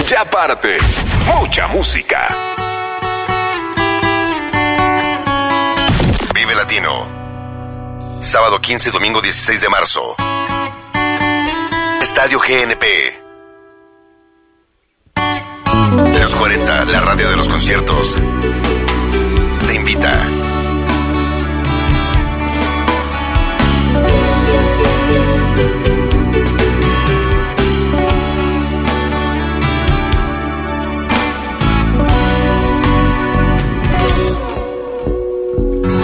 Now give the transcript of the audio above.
Mucha parte, mucha música. Vive Latino. Sábado 15 y domingo 16 de marzo. Estadio GNP. Los 40, la radio de los conciertos, te invita.